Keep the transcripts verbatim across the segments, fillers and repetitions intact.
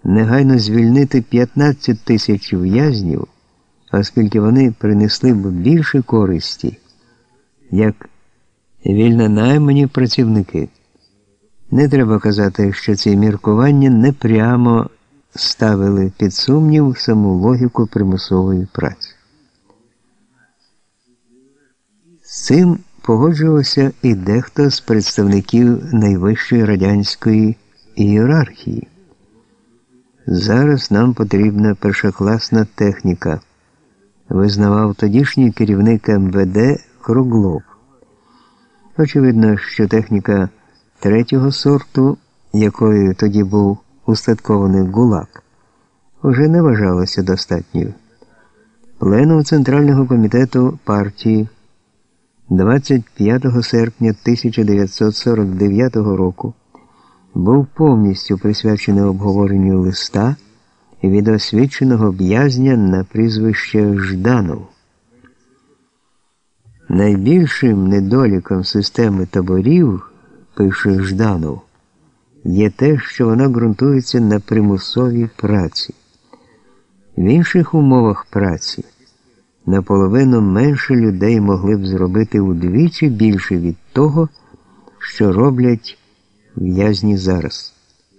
негайно звільнити п'ятнадцять тисяч в'язнів, оскільки вони принесли б більше користі, як вільно наймані працівники. Не треба казати, що ці міркування непрямо ставили під сумнів саму логіку примусової праці. З цим погоджувався і дехто з представників найвищої радянської ієрархії. Зараз нам потрібна першокласна техніка, визнавав тодішній керівник ем ве де Круглов. Очевидно, що техніка третього сорту, якою тоді був устаткований ГУЛАГ, уже не вважалася достатньою. Пленум Центрального комітету партії двадцять п'ятого серпня тисяча дев'ятсот сорок дев'ятого року був повністю присвячений обговоренню листа від освіченого в'язня на прізвище Жданов. Найбільшим недоліком системи таборів, пише Жданов, є те, що вона ґрунтується на примусовій праці. В інших умовах праці наполовину менше людей могли б зробити удвічі більше від того, що роблять в'язні зараз.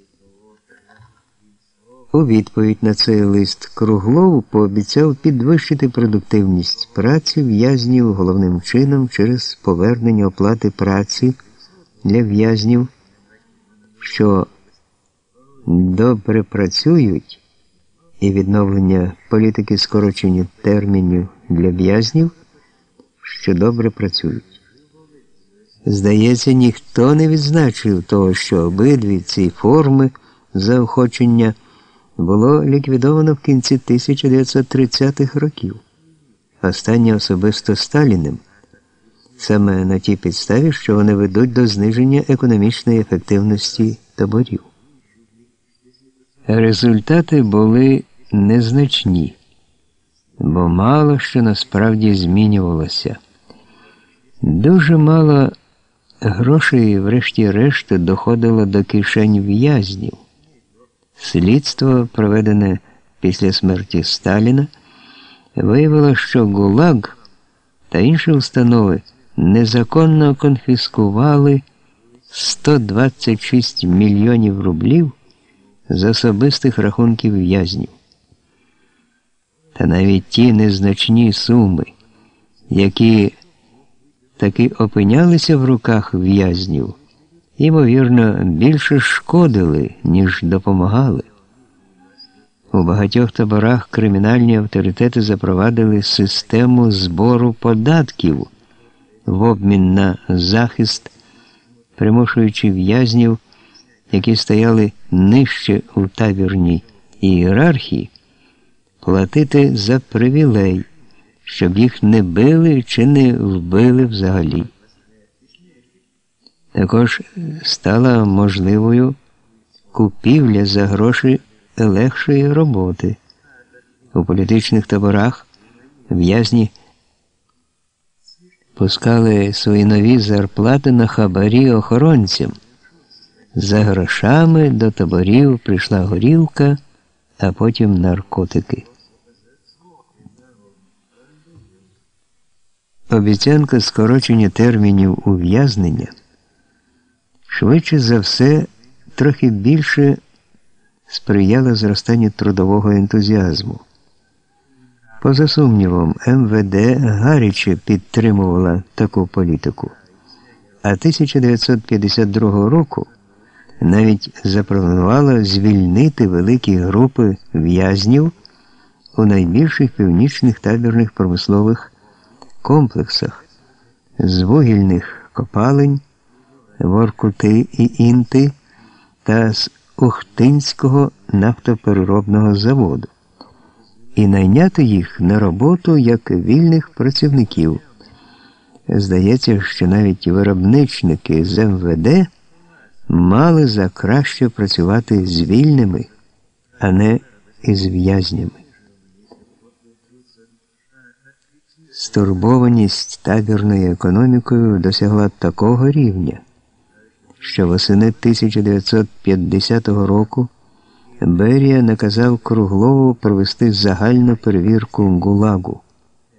У відповідь на цей лист Круглов пообіцяв підвищити продуктивність праці в'язнів головним чином через повернення оплати праці для в'язнів, що добре працюють, і відновлення політики скорочення термінів для в'язнів, що добре працюють. Здається, ніхто не відзначив того, що обидві ці форми заохочення було ліквідовано в кінці тисяча дев'ятсот тридцятих років, останнє особисто Сталіним, саме на тій підставі, що вони ведуть до зниження економічної ефективності таборів. Результати були незначні, бо мало що насправді змінювалося. Дуже мало грошей, врешті-решт, доходило до кишень в'язнів. Слідство, проведене після смерті Сталіна, виявило, що ГУЛАГ та інші установи незаконно конфіскували сто двадцять шість мільйонів рублів з особистих рахунків в'язнів. Та навіть ті незначні суми, які таки опинялися в руках в'язнів, ймовірно, більше шкодили, ніж допомагали. У багатьох таборах кримінальні авторитети запровадили систему збору податків в обмін на захист, примушуючи в'язнів, які стояли нижче у табірній ієрархії, платити за привілей, щоб їх не били чи не вбили взагалі. Також стала можливою купівля за гроші легшої роботи. У політичних таборах в'язні пускали свої нові зарплати на хабарі охоронцям. За грошами до таборів прийшла горілка, а потім наркотики. Обіцянка скорочення термінів ув'язнення швидше за все трохи більше сприяла зростанню трудового ентузіазму. Поза сумнівом, ем ве де гаряче підтримувала таку політику, а тисяча дев'ятсот п'ятдесят другого року навіть запропонувала звільнити великі групи в'язнів у найбільших північних табірних промислових комплексах з вугільних копалень, Воркути і Інти та з Ухтинського нафтопереробного заводу і найняти їх на роботу як вільних працівників. Здається, що навіть виробничники з ем ве де мали за краще працювати з вільними, а не із в'язнями. Стурбованість табірною економікою досягла такого рівня, що восени тисяча дев'ятсот п'ятдесятого року Берія наказав Круглову провести загальну перевірку ГУЛАГу.